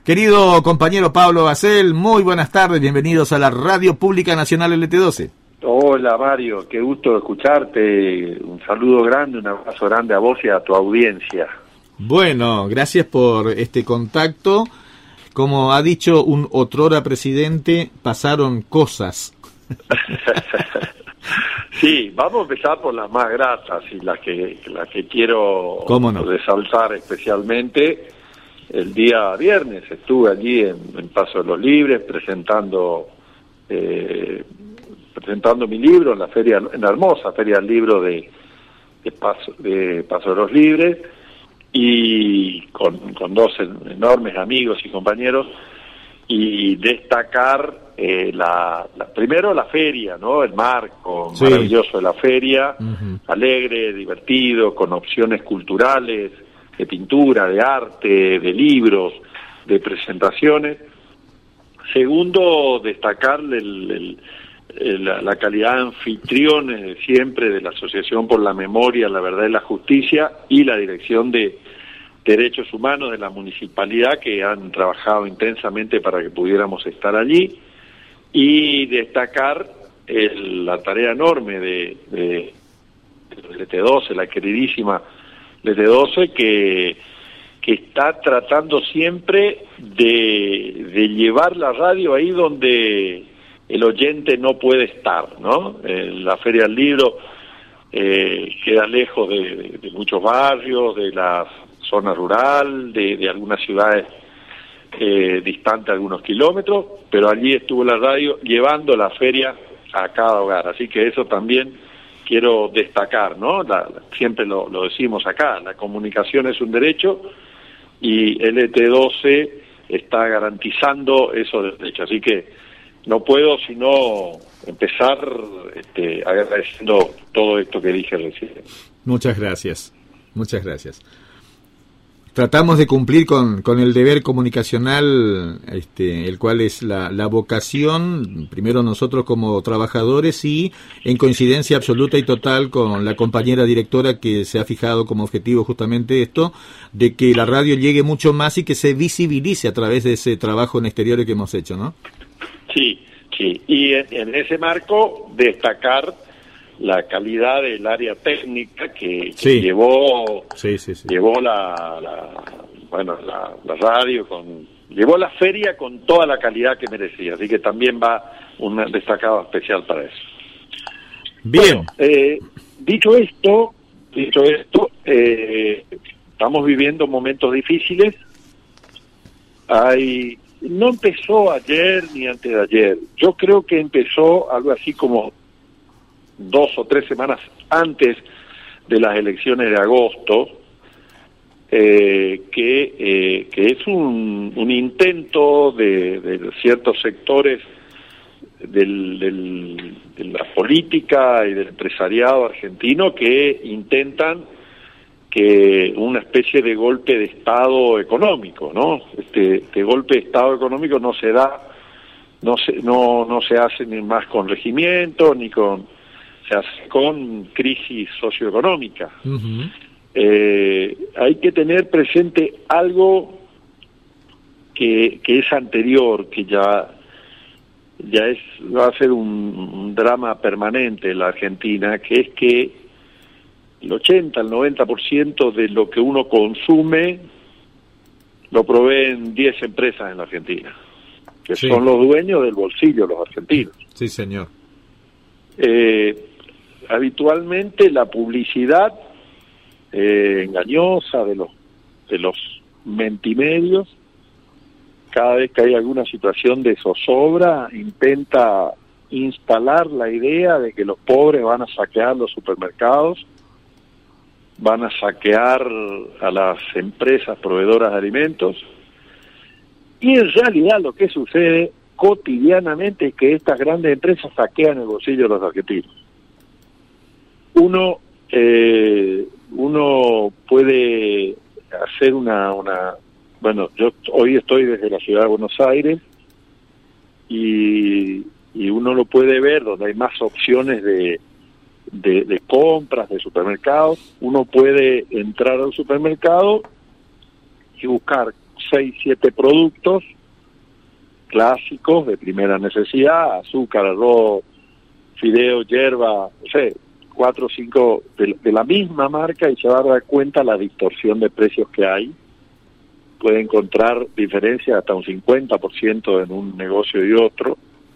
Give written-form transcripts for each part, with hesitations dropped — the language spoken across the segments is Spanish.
Querido compañero Pablo Bacel, muy buenas tardes, bienvenidos a la Radio Pública Nacional LT12. Hola Mario, qué gusto escucharte, un saludo grande, un abrazo grande a vos y a tu audiencia. Bueno, gracias por este contacto. Como ha dicho un otrora presidente, pasaron cosas. Sí, vamos a empezar por las más gratas y las que quiero resaltar especialmente. El día viernes estuve allí en Paso de los Libres presentando mi libro en la feria, en la hermosa feria del libro de Paso de los Libres, y con dos enormes amigos y compañeros, y destacar primero la feria, ¿no? El marco maravilloso de la feria, alegre, divertido, con opciones culturales, de pintura, de arte, de libros, de presentaciones. Segundo, destacar la calidad de anfitriones siempre de la Asociación por la Memoria, la Verdad y la Justicia y la Dirección de Derechos Humanos de la Municipalidad, que han trabajado intensamente para que pudiéramos estar allí, y destacar la tarea enorme de LT12, la queridísima LT12, que está tratando siempre de llevar la radio ahí donde el oyente no puede estar, ¿no? La Feria del Libro queda lejos de muchos barrios, de la zona rural, de algunas ciudades distantes algunos kilómetros, pero allí estuvo la radio llevando la feria a cada hogar, así que eso también quiero destacar, ¿no? Siempre lo decimos acá, la comunicación es un derecho y LT12 está garantizando esos derechos, así que no puedo sino empezar agradeciendo todo esto que dije recién. Muchas gracias. Tratamos de cumplir con el deber comunicacional, el cual es la vocación, primero nosotros como trabajadores y en coincidencia absoluta y total con la compañera directora que se ha fijado como objetivo justamente esto, de que la radio llegue mucho más y que se visibilice a través de ese trabajo en exteriores que hemos hecho, ¿no? Sí, y en ese marco destacar la calidad del área técnica que llevó la radio, llevó la feria con toda la calidad que merecía, así que también va un destacado especial para eso. Bien. Bueno, dicho esto, estamos viviendo momentos difíciles. No empezó ayer ni antes de ayer. Yo creo que empezó algo así como 2 o 3 semanas antes de las elecciones de agosto, que es un intento de ciertos sectores de la política y del empresariado argentino que intentan que una especie de golpe de Estado económico, ¿no? Este golpe de Estado económico no se da, no se hace ni más con regimiento ni se hace con crisis socioeconómica. Hay que tener presente algo que es anterior, que ya va a ser un drama permanente en la Argentina, que es que el 80, el 90% de lo que uno consume lo proveen 10 empresas en la Argentina, que son los dueños del bolsillo, los argentinos. Sí, señor. Habitualmente la publicidad engañosa de los mentimedios, cada vez que hay alguna situación de zozobra, intenta instalar la idea de que los pobres van a saquear los supermercados, van a saquear a las empresas proveedoras de alimentos, y en realidad lo que sucede cotidianamente es que estas grandes empresas saquean el bolsillo de los argentinos. Uno puede hacer bueno, yo hoy estoy desde la ciudad de Buenos Aires y uno lo puede ver donde hay más opciones de compras, de supermercados. Uno puede entrar al supermercado y buscar 6, 7 productos clásicos de primera necesidad: azúcar, arroz, fideo, hierba, no sé, 4 o 5 de la misma marca, y se va a dar cuenta la distorsión de precios que hay. Puede encontrar diferencias hasta un 50% en un negocio y otro,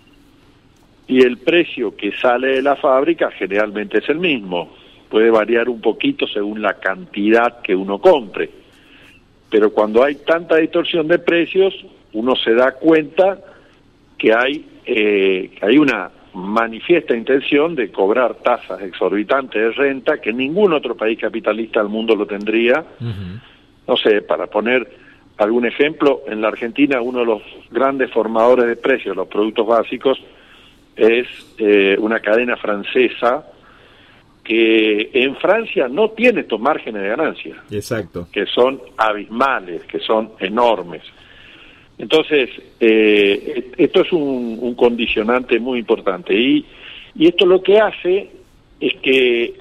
y el precio que sale de la fábrica generalmente es el mismo. Puede variar un poquito según la cantidad que uno compre, pero cuando hay tanta distorsión de precios, uno se da cuenta que hay una manifiesta intención de cobrar tasas exorbitantes de renta que ningún otro país capitalista del mundo lo tendría. No sé, para poner algún ejemplo, en la Argentina uno de los grandes formadores de precios de los productos básicos es una cadena francesa que en Francia no tiene estos márgenes de ganancia. Exacto. Que son abismales, que son enormes. Entonces, esto es un condicionante muy importante, y esto lo que hace es que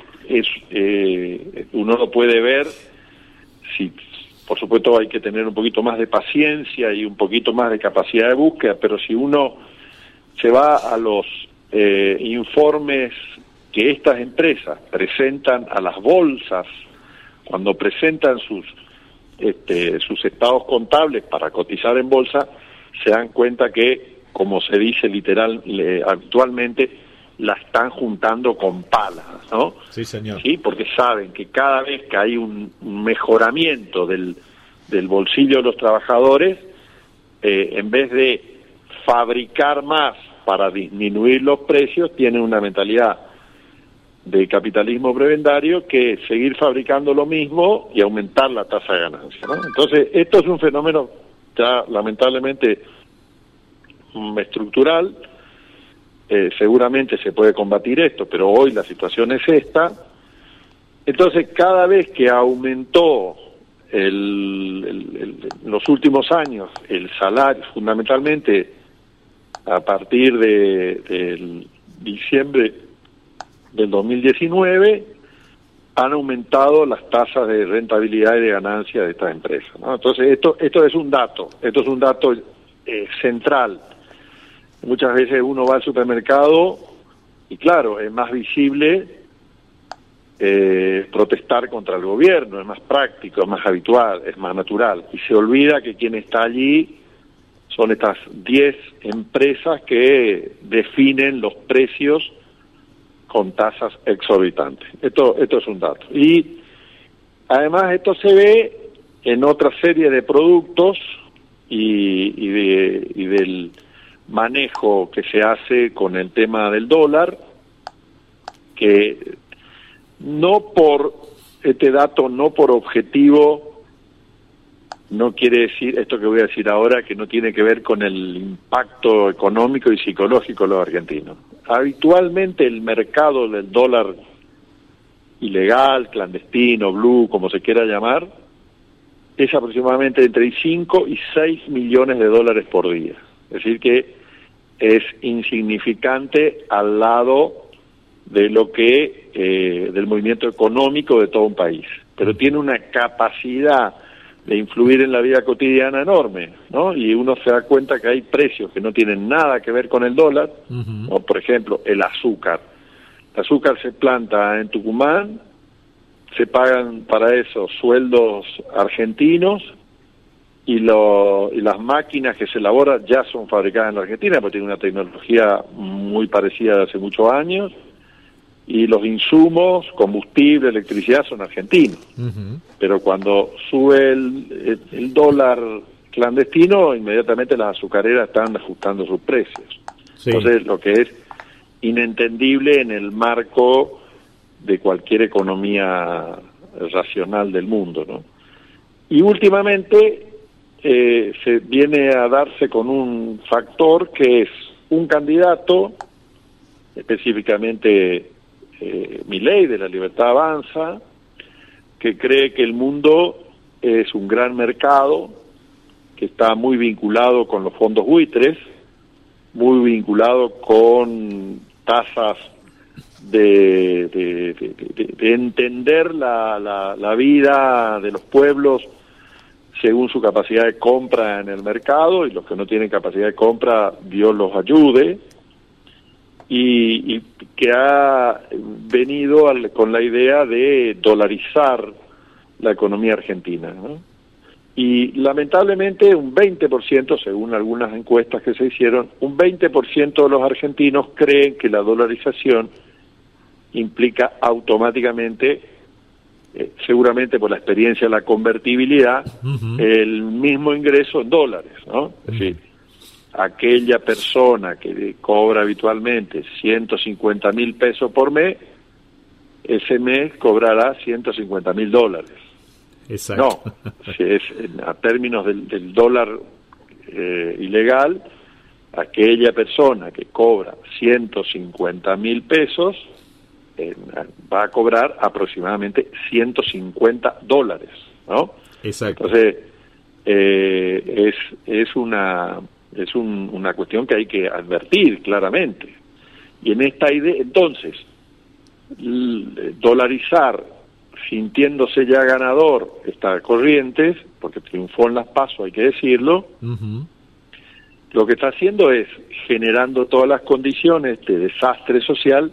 uno lo puede ver. Si, por supuesto, hay que tener un poquito más de paciencia y un poquito más de capacidad de búsqueda, pero si uno se va a los informes que estas empresas presentan a las bolsas cuando presentan sus estados contables para cotizar en bolsa, se dan cuenta que, como se dice habitualmente, la están juntando con palas, ¿no? Sí, señor. Sí, porque saben que cada vez que hay un mejoramiento del bolsillo de los trabajadores, en vez de fabricar más para disminuir los precios, tienen una mentalidad de capitalismo prebendario, que es seguir fabricando lo mismo y aumentar la tasa de ganancia, ¿no? Entonces, esto es un fenómeno ya lamentablemente estructural. Seguramente se puede combatir esto, pero hoy la situación es esta. Entonces, cada vez que aumentó en los últimos años el salario, fundamentalmente a partir de diciembre del 2019, han aumentado las tasas de rentabilidad y de ganancia de estas empresas, ¿no? Entonces, esto es un dato central. Muchas veces uno va al supermercado y, claro, es más visible protestar contra el gobierno, es más práctico, es más habitual, es más natural, y se olvida que quien está allí son estas 10 empresas que definen los precios con tasas exorbitantes. Esto es un dato. Y además esto se ve en otra serie de productos y del manejo que se hace con el tema del dólar, que no por objetivo, no quiere decir esto que voy a decir ahora, que no tiene que ver con el impacto económico y psicológico de los argentinos. Habitualmente el mercado del dólar ilegal, clandestino, blue, como se quiera llamar, es aproximadamente entre 5 y 6 millones de dólares por día. Es decir, que es insignificante al lado de lo que del movimiento económico de todo un país, pero tiene una capacidad de influir en la vida cotidiana enorme, ¿no? Y uno se da cuenta que hay precios que no tienen nada que ver con el dólar, o por ejemplo el azúcar. El azúcar se planta en Tucumán, se pagan para eso sueldos argentinos, y las máquinas que se elaboran ya son fabricadas en la Argentina, porque tienen una tecnología muy parecida de hace muchos años, y los insumos, combustible, electricidad son argentinos. Pero cuando sube el dólar clandestino, inmediatamente las azucareras están ajustando sus precios. Sí. Entonces, lo que es inentendible en el marco de cualquier economía racional del mundo, ¿no? Y últimamente se viene a darse con un factor que es un candidato, específicamente Milei de la Libertad Avanza, que cree que el mundo es un gran mercado, que está muy vinculado con los fondos buitres, muy vinculado con tasas de entender la vida de los pueblos según su capacidad de compra en el mercado, y los que no tienen capacidad de compra, Dios los ayude, y que ha venido con la idea de dolarizar la economía argentina, ¿no? Y lamentablemente un 20%, según algunas encuestas que se hicieron, un 20% de los argentinos creen que la dolarización implica automáticamente, seguramente por la experiencia de la convertibilidad, el mismo ingreso en dólares, ¿no? Es decir, aquella persona que cobra habitualmente 150.000 pesos por mes, ese mes cobrará 150.000 dólares. Exacto. No, si es a términos del dólar ilegal, aquella persona que cobra 150.000 pesos va a cobrar aproximadamente 150 dólares, ¿no? Exacto. Entonces, es una cuestión que hay que advertir claramente. Y en esta idea, entonces, dolarizar sintiéndose ya ganador está Corrientes, porque triunfó en las PASO, hay que decirlo, lo que está haciendo es generando todas las condiciones de desastre social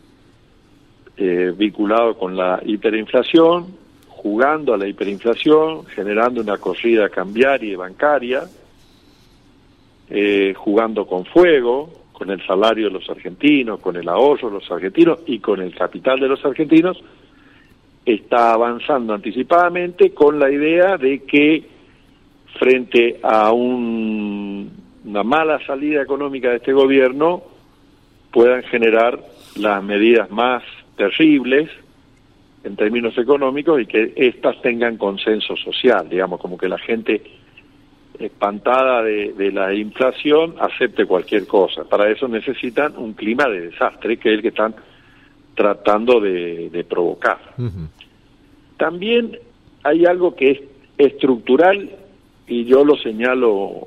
vinculado con la hiperinflación, jugando a la hiperinflación, generando una corrida cambiaria y bancaria, jugando con fuego, con el salario de los argentinos, con el ahorro de los argentinos y con el capital de los argentinos. Está avanzando anticipadamente con la idea de que frente a una mala salida económica de este gobierno puedan generar las medidas más terribles en términos económicos y que éstas tengan consenso social, digamos, como que la gente espantada de la inflación acepte cualquier cosa. Para eso necesitan un clima de desastre, que es el que están tratando de provocar. También hay algo que es estructural, y yo lo señalo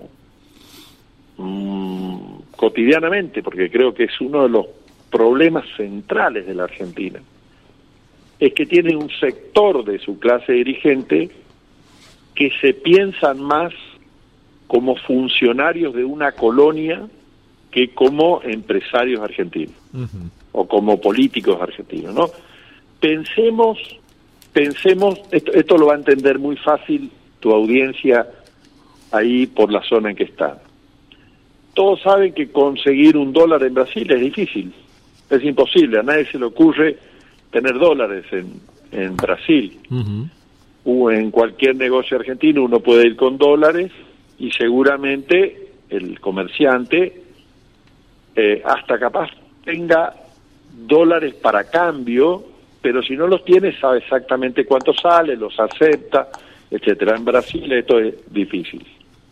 cotidianamente, porque creo que es uno de los problemas centrales de la Argentina. Es que tiene un sector de su clase dirigente que se piensan más como funcionarios de una colonia que como empresarios argentinos, o como políticos argentinos, ¿no? Pensemos, esto lo va a entender muy fácil tu audiencia ahí por la zona en que está. Todos saben que conseguir un dólar en Brasil es difícil, es imposible, a nadie se le ocurre tener dólares en Brasil. O en cualquier negocio argentino uno puede ir con dólares y seguramente el comerciante hasta capaz tenga dólares para cambio, pero si no los tiene sabe exactamente cuánto sale, los acepta, etcétera. En Brasil esto es difícil.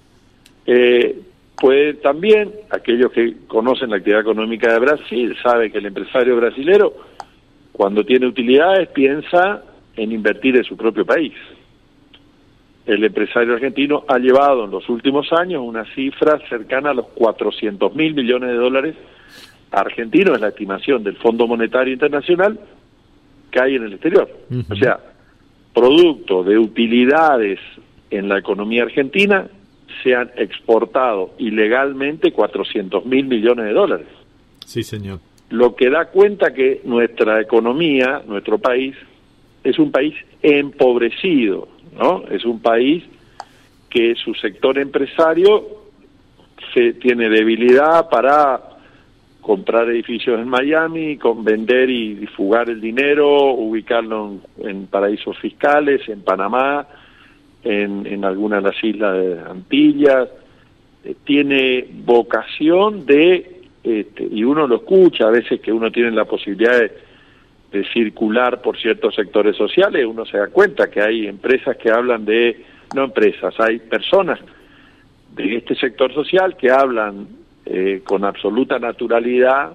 Puede también, aquellos que conocen la actividad económica de Brasil, sabe que el empresario brasilero, cuando tiene utilidades, piensa en invertir en su propio país. El empresario argentino ha llevado en los últimos años una cifra cercana a los 400.000 millones de dólares argentinos, es la estimación del Fondo Monetario Internacional, que hay en el exterior. O sea, producto de utilidades en la economía argentina, se han exportado ilegalmente 400.000 millones de dólares. Sí, señor. Lo que da cuenta que nuestra economía, nuestro país, es un país empobrecido, ¿no? Es un país que su sector empresario tiene debilidad para comprar edificios en Miami, con vender y fugar el dinero, ubicarlo en paraísos fiscales, en Panamá, en algunas de las islas de Antillas. Tiene vocación y uno lo escucha a veces, que uno tiene la posibilidad de circular por ciertos sectores sociales, uno se da cuenta que hay empresas que hablan hay personas de este sector social que hablan con absoluta naturalidad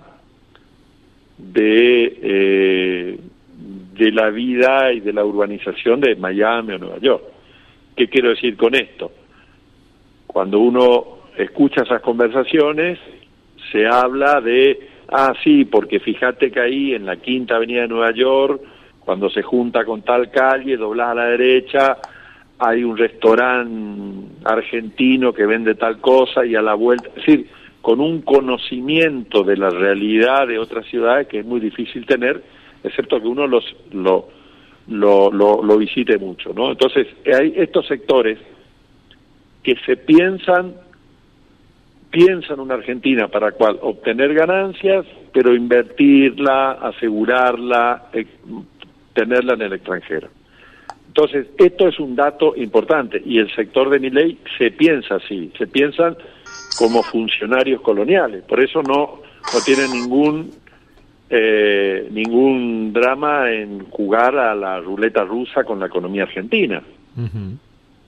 de la vida y de la urbanización de Miami o Nueva York. ¿Qué quiero decir con esto? Cuando uno escucha esas conversaciones, se habla de, sí, porque fíjate que ahí en la Quinta Avenida de Nueva York, cuando se junta con tal calle, doblás a la derecha, hay un restaurante argentino que vende tal cosa y a la vuelta, es decir, con un conocimiento de la realidad de otras ciudades que es muy difícil tener, excepto que uno lo visite mucho, ¿no? Entonces, hay estos sectores que se piensan una Argentina para cual obtener ganancias, pero invertirla, asegurarla, tenerla en el extranjero. Entonces, esto es un dato importante, y el sector de Milei se piensa así, se piensan como funcionarios coloniales, por eso no tienen ningún drama en jugar a la ruleta rusa con la economía argentina. Uh-huh.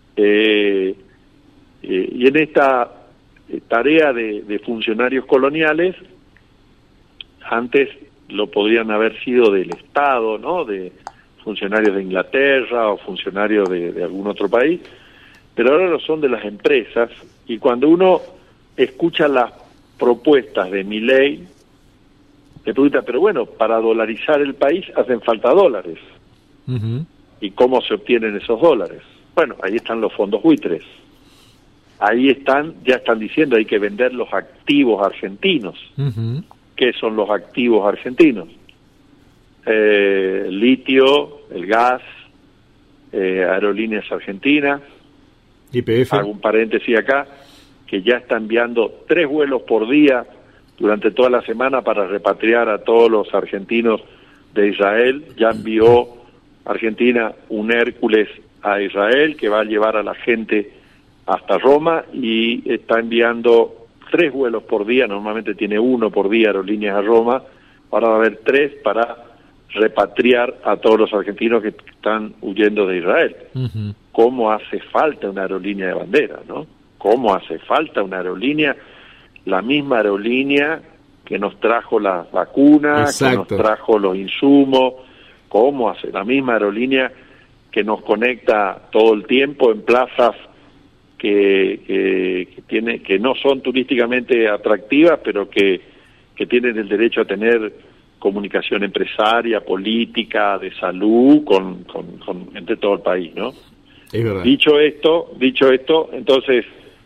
Y en esta tarea de funcionarios coloniales, antes lo podrían haber sido del Estado, ¿no?, de funcionarios de Inglaterra o funcionarios de algún otro país, pero ahora lo son de las empresas, y cuando uno escucha las propuestas de Milei, se pregunta, pero bueno, para dolarizar el país hacen falta dólares. Uh-huh. ¿Y cómo se obtienen esos dólares? Bueno, ahí están los fondos buitres. Ahí ya están diciendo, hay que vender los activos argentinos. Uh-huh. ¿Qué son los activos argentinos? El litio, el gas, Aerolíneas Argentinas. YPF. Hago un paréntesis acá, que ya está enviando 3 vuelos por día durante toda la semana para repatriar a todos los argentinos de Israel. Ya envió Argentina un Hércules a Israel que va a llevar a la gente hasta Roma, y está enviando 3 vuelos por día, normalmente tiene 1 por día Aerolíneas a Roma, ahora va a haber 3 para repatriar a todos los argentinos que están huyendo de Israel. Uh-huh. ¿Cómo hace falta una aerolínea de bandera, no? ¿Cómo hace falta una aerolínea? La misma aerolínea que nos trajo las vacunas, Exacto, que nos trajo los insumos. ¿Cómo hace? La misma aerolínea que nos conecta todo el tiempo en plazas que no son turísticamente atractivas, pero que tienen el derecho a tener comunicación empresaria, política, de salud con entre todo el país, ¿no? Es verdad. Dicho esto, entonces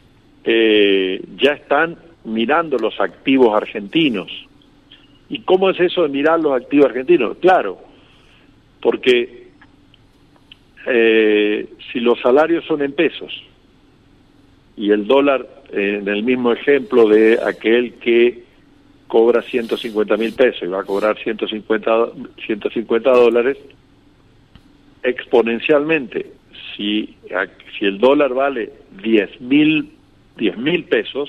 ya están mirando los activos argentinos. ¿Y cómo es eso de mirar los activos argentinos? Claro, porque si los salarios son en pesos y el dólar, en el mismo ejemplo de aquel que cobra 150.000 pesos y va a cobrar 150 dólares, exponencialmente, si el dólar vale 10.000 pesos,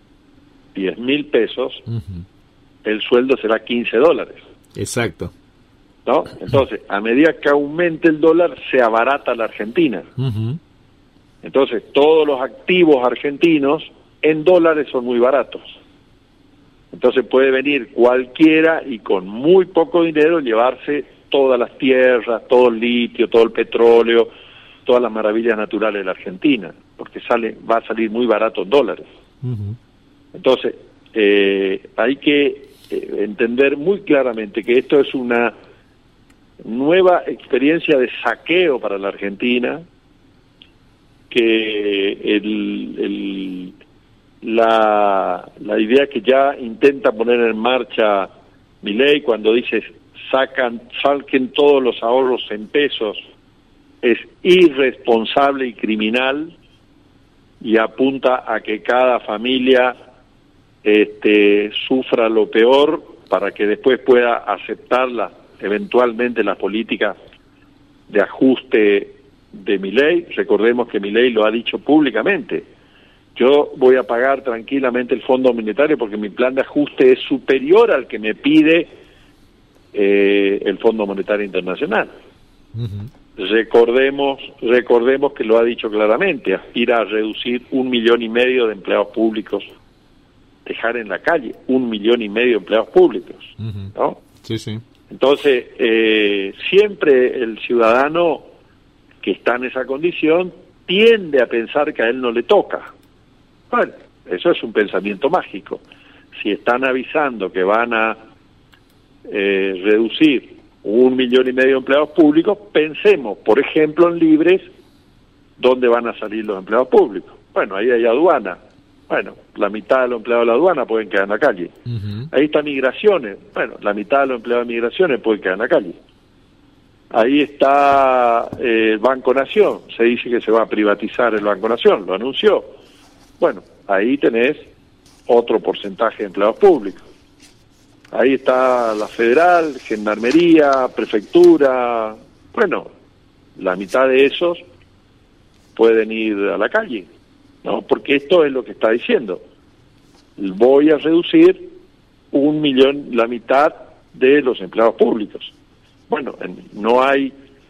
Uh-huh. el sueldo será 15 dólares. Exacto. ¿No? Entonces, a medida que aumente el dólar, se abarata la Argentina. Uh-huh. Entonces, todos los activos argentinos en dólares son muy baratos. Entonces puede venir cualquiera y con muy poco dinero llevarse todas las tierras, todo el litio, todo el petróleo, todas las maravillas naturales de la Argentina, porque va a salir muy barato en dólares. Uh-huh. Entonces, hay que entender muy claramente que esto es una nueva experiencia de saqueo para la Argentina, que la idea que ya intenta poner en marcha Milei cuando dice saquen todos los ahorros en pesos, es irresponsable y criminal, y apunta a que cada familia sufra lo peor para que después pueda aceptarla eventualmente las políticas de ajuste de Milei. Recordemos que Milei lo ha dicho públicamente: yo voy a pagar tranquilamente el Fondo Monetario porque mi plan de ajuste es superior al que me pide el Fondo Monetario Internacional. Uh-huh. Recordemos que lo ha dicho claramente: aspira a reducir 1,5 millones de empleados públicos, dejar en la calle 1,5 millones de empleados públicos, Uh-huh. ¿no? Sí, sí. Entonces, siempre el ciudadano que está en esa condición tiende a pensar que a él no le toca. Bueno, eso es un pensamiento mágico. Si están avisando que van a reducir 1,5 millones de empleados públicos, pensemos, por ejemplo, en Libres, ¿dónde van a salir los empleados públicos? Bueno, ahí hay aduana. Bueno, la mitad de los empleados de la aduana pueden quedar en la calle. Ahí está migraciones. Bueno, la mitad de los empleados de migraciones pueden quedar en la calle. Ahí está el Banco Nación. Se dice que se va a privatizar el Banco Nación, lo anunció. Bueno, ahí tenés otro porcentaje de empleados públicos. Ahí está la Federal, Gendarmería, Prefectura. Bueno, la mitad de esos pueden ir a la calle, ¿no? Porque esto es lo que está diciendo. Voy a reducir 1 millón, la mitad de los empleados públicos. Bueno, no hay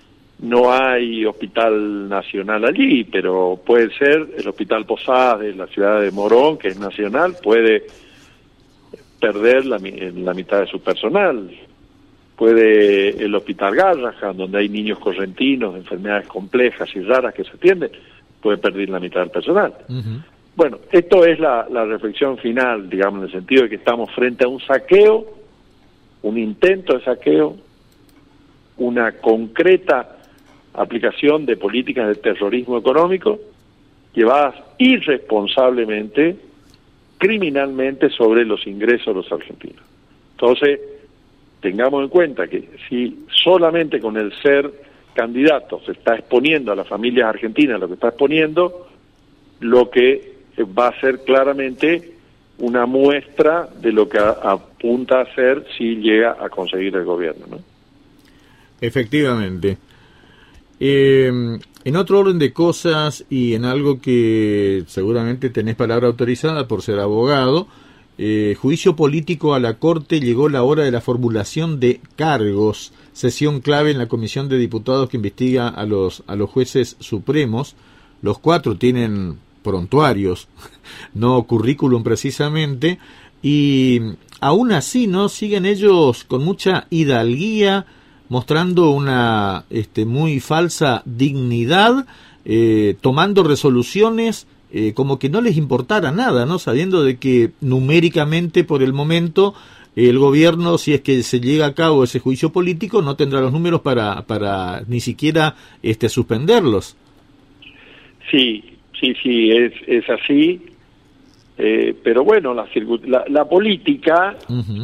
hospital nacional allí, pero puede ser el Hospital Posadas de la ciudad de Morón, que es nacional, puede perder la mitad de su personal. Puede el Hospital Garrahan, donde hay niños correntinos, enfermedades complejas y raras que se atienden, puede perder la mitad del personal. Bueno, esto es la reflexión final, digamos, en el sentido de que estamos frente a un saqueo, un intento de saqueo, una concreta aplicación de políticas de terrorismo económico llevadas irresponsablemente, criminalmente sobre los ingresos de los argentinos. Entonces, tengamos en cuenta que si solamente con el ser candidato se está exponiendo a las familias argentinas lo que está exponiendo, lo que va a ser claramente una muestra de lo que apunta a ser si llega a conseguir el gobierno, ¿no? Efectivamente. En otro orden de cosas y en algo que seguramente tenés palabra autorizada por ser abogado, juicio político a la Corte, llegó la hora de la formulación de cargos, sesión clave en la Comisión de Diputados que investiga a los jueces supremos. Los 4 tienen prontuarios, no currículum precisamente, y aún así no siguen ellos con mucha hidalguía, mostrando una muy falsa dignidad, tomando resoluciones como que no les importara nada, ¿no? Sabiendo de que numéricamente por el momento el gobierno, si es que se llega a cabo ese juicio político, no tendrá los números para ni siquiera suspenderlos. Sí, es así, pero bueno, la política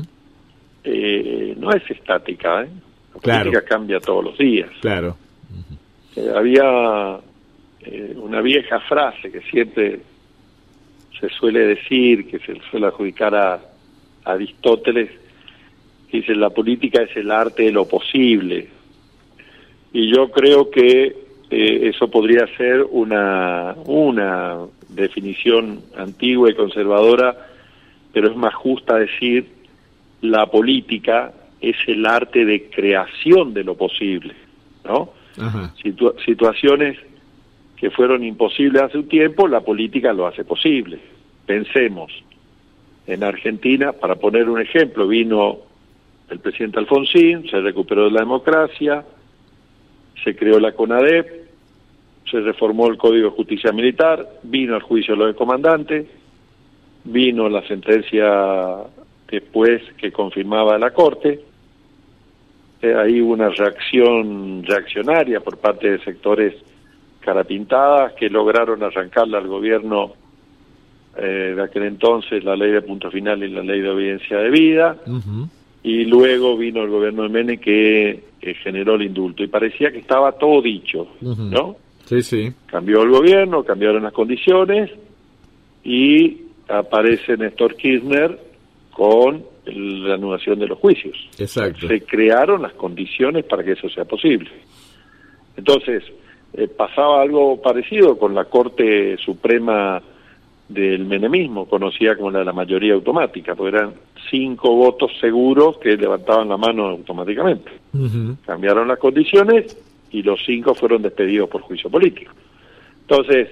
no es estática, La política cambia todos los días. Claro. Había una vieja frase que siempre se suele decir, que se suele adjudicar a Aristóteles, que dice: la política es el arte de lo posible. Y yo creo que eso podría ser una definición antigua y conservadora, pero es más justa decir: la política es el arte de creación de lo posible, ¿no? Situaciones que fueron imposibles hace un tiempo, la política lo hace posible. Pensemos, en Argentina, para poner un ejemplo, vino el presidente Alfonsín, se recuperó de la democracia, se creó la CONADEP, se reformó el Código de Justicia Militar, vino el juicio de los comandantes, vino la sentencia después que confirmaba la Corte. Ahí hubo una reaccionaria por parte de sectores carapintadas que lograron arrancarle al gobierno de aquel entonces la ley de punto final y la ley de obediencia debida, y luego vino el gobierno de Menem que generó el indulto, y parecía que estaba todo dicho, ¿no? Sí. Cambió el gobierno, cambiaron las condiciones, y aparece Néstor Kirchner con la anulación de los juicios. Exacto. Se crearon las condiciones para que eso sea posible. Entonces, pasaba algo parecido con la Corte Suprema del menemismo, conocida como la de la mayoría automática, porque eran 5 votos seguros que levantaban la mano automáticamente. Cambiaron las condiciones y los 5 fueron despedidos por juicio político. Entonces,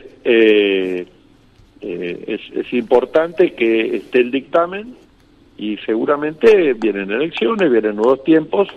es importante que esté el dictamen, y seguramente vienen elecciones, vienen nuevos tiempos,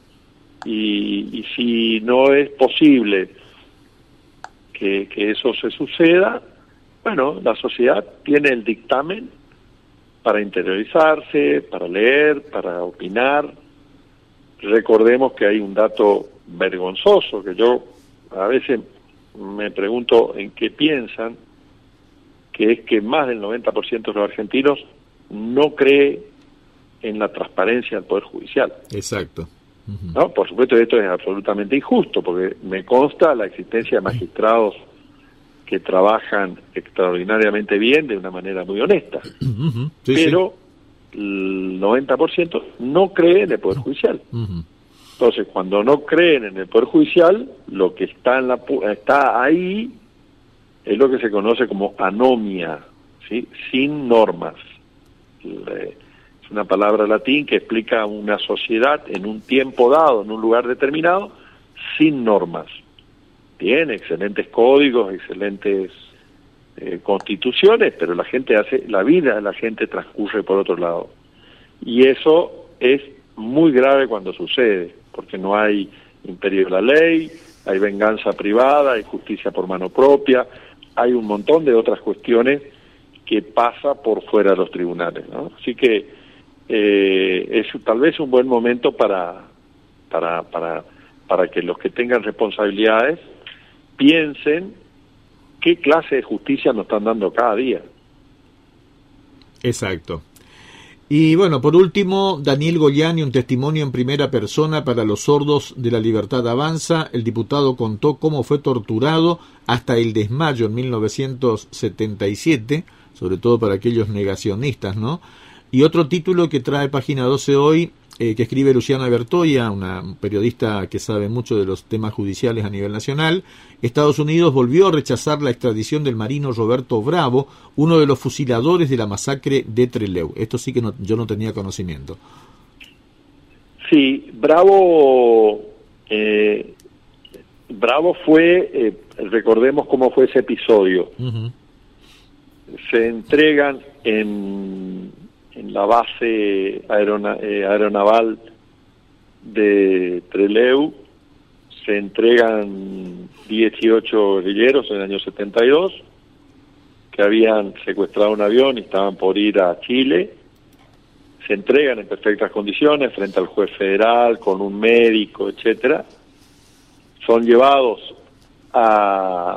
y si no es posible que eso se suceda, bueno, la sociedad tiene el dictamen para interiorizarse, para leer, para opinar. Recordemos que hay un dato vergonzoso que yo a veces me pregunto en qué piensan, que es que más del 90% de los argentinos no cree en la transparencia del Poder Judicial. Exacto. ¿No? Por supuesto, esto es absolutamente injusto, porque me consta la existencia de magistrados que trabajan extraordinariamente bien, de una manera muy honesta. Sí, pero el 90% no cree en el Poder Judicial. Entonces, cuando no creen en el Poder Judicial, lo que está ahí es lo que se conoce como anomia, ¿sí? Sin normas. Es una palabra latín que explica una sociedad en un tiempo dado, en un lugar determinado, sin normas. Tiene excelentes códigos, excelentes constituciones, pero la vida de la gente transcurre por otro lado. Y eso es muy grave cuando sucede, porque no hay imperio de la ley, hay venganza privada, hay justicia por mano propia, hay un montón de otras cuestiones que pasa por fuera de los tribunales, ¿no? Así que es tal vez un buen momento para que los que tengan responsabilidades piensen qué clase de justicia nos están dando cada día. Exacto. Y bueno, por último, Daniel Goyani, un testimonio en primera persona para los sordos de La Libertad Avanza. El diputado contó cómo fue torturado hasta el desmayo en 1977, sobre todo para aquellos negacionistas, ¿no? Y otro título que trae Página 12 hoy, que escribe Luciana Bertoia, una periodista que sabe mucho de los temas judiciales a nivel nacional. Estados Unidos volvió a rechazar la extradición del marino Roberto Bravo, uno de los fusiladores de la masacre de Trelew. Esto sí que yo no tenía conocimiento. Sí, Bravo fue, recordemos cómo fue ese episodio. Se entregan en la base aeronaval de Trelew, se entregan 18 guerrilleros en el año 72 que habían secuestrado un avión y estaban por ir a Chile. Se entregan en perfectas condiciones frente al juez federal, con un médico, etcétera. Son llevados a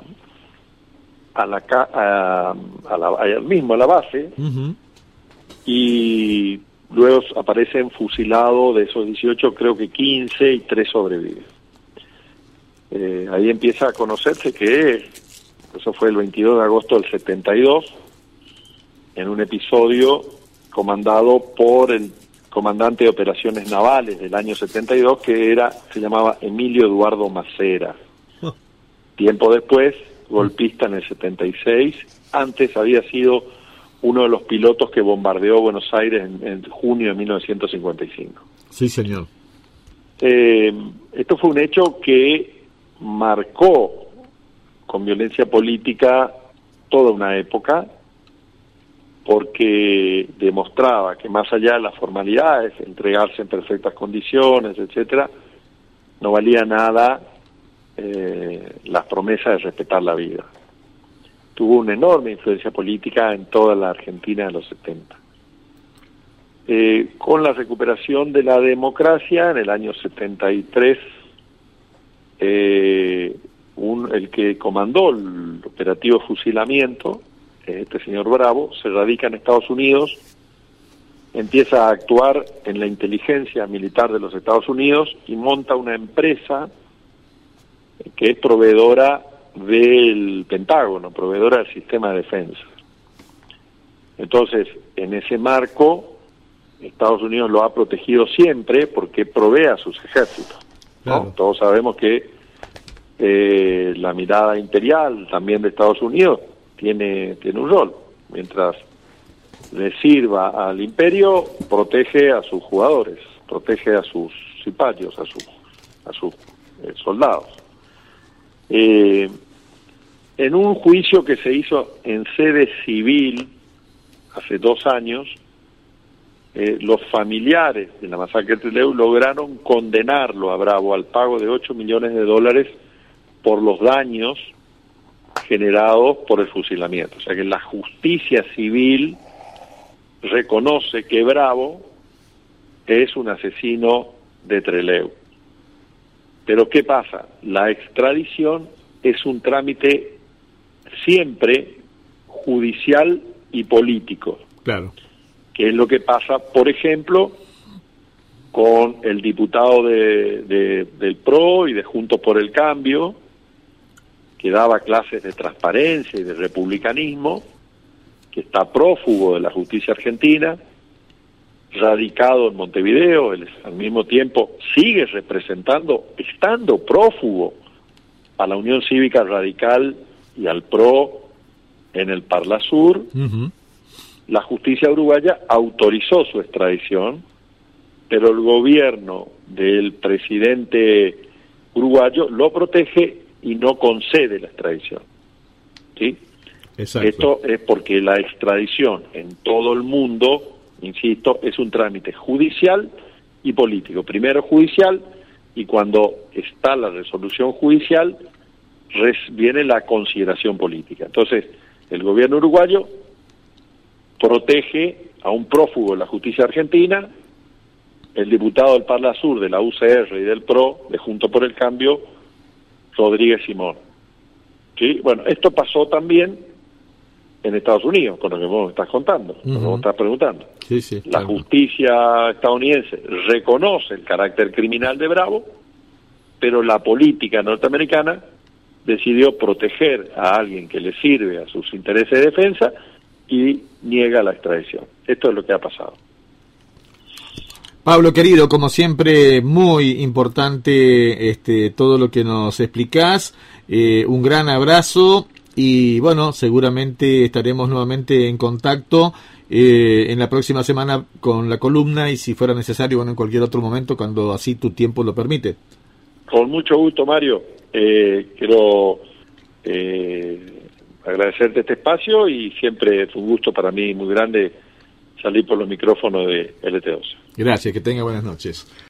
la base, y luego aparecen fusilados de esos 18, creo que 15, y 3 sobreviven. Ahí empieza a conocerse que eso fue el 22 de agosto del 72, en un episodio comandado por el comandante de operaciones navales del año 72, que se llamaba Emilio Eduardo Macera. Tiempo después, golpista en el 76, antes había sido uno de los pilotos que bombardeó Buenos Aires en junio de 1955. Sí, señor. Esto fue un hecho que marcó con violencia política toda una época, porque demostraba que más allá de las formalidades, entregarse en perfectas condiciones, etcétera, no valía nada las promesas de respetar la vida. Tuvo una enorme influencia política en toda la Argentina de los 70. Con la recuperación de la democracia, en el año 73, el que comandó el operativo fusilamiento, este señor Bravo, se radica en Estados Unidos, empieza a actuar en la inteligencia militar de los Estados Unidos y monta una empresa que es proveedora del Pentágono, proveedora del sistema de defensa. Entonces, en ese marco, Estados Unidos lo ha protegido siempre porque provee a sus ejércitos, ¿no? Claro. Todos sabemos que la mirada imperial también de Estados Unidos tiene un rol. Mientras le sirva al imperio, protege a sus jugadores, protege a sus cipayos, a sus soldados. En un juicio que se hizo en sede civil hace 2 años, los familiares de la masacre de Trelew lograron condenarlo a Bravo al pago de $8 millones por los daños generados por el fusilamiento. O sea que la justicia civil reconoce que Bravo es un asesino de Trelew. Pero ¿qué pasa? La extradición es un trámite siempre judicial y político. Claro. Que es lo que pasa, por ejemplo, con el diputado del PRO y de Juntos por el Cambio, que daba clases de transparencia y de republicanismo, que está prófugo de la justicia argentina, radicado en Montevideo, él al mismo tiempo sigue representando, estando prófugo, a la Unión Cívica Radical y al PRO en el Parlasur. Uh-huh. La justicia uruguaya autorizó su extradición, pero el gobierno del presidente uruguayo lo protege y no concede la extradición. ¿Sí? Exacto. Esto es porque la extradición en todo el mundo, insisto, es un trámite judicial y político. Primero judicial, y cuando está la resolución judicial, viene la consideración política. Entonces, el gobierno uruguayo protege a un prófugo de la justicia argentina, el diputado del Parlasur, de la UCR y del PRO, de Juntos por el Cambio, Rodríguez Simón. ¿Sí? Bueno, esto pasó también en Estados Unidos, con lo que vos me estás contando, con lo que vos me estás preguntando. Sí, sí, la justicia estadounidense reconoce el carácter criminal de Bravo, pero la política norteamericana decidió proteger a alguien que le sirve a sus intereses de defensa y niega la extradición. Esto es lo que ha pasado. Pablo, querido, como siempre, muy importante todo lo que nos explicás. Un gran abrazo y, bueno, seguramente estaremos nuevamente en contacto en la próxima semana con la columna y, si fuera necesario, bueno, en cualquier otro momento, cuando así tu tiempo lo permite. Con mucho gusto, Mario. Quiero agradecerte este espacio y siempre es un gusto para mí muy grande salir por los micrófonos de LT12. Gracias, que tenga buenas noches.